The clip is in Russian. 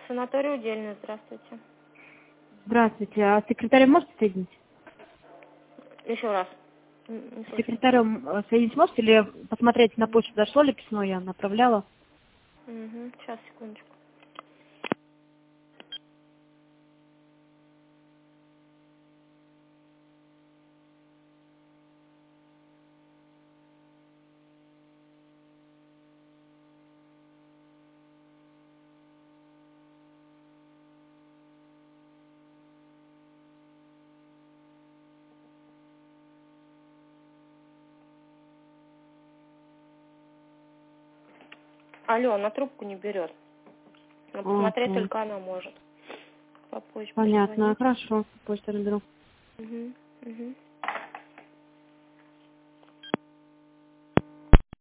Санаторий Удельный, здравствуйте. Здравствуйте. А с секретарем можете соединить? Еще раз. С секретарем соединить можете или посмотреть на почту, дошло ли письмо, я направляла? Угу. Сейчас, секундочку. Алло, она трубку не берет. Но посмотреть только она может. По почте Понятно, позвонить. хорошо, почту наберу. Угу. Угу.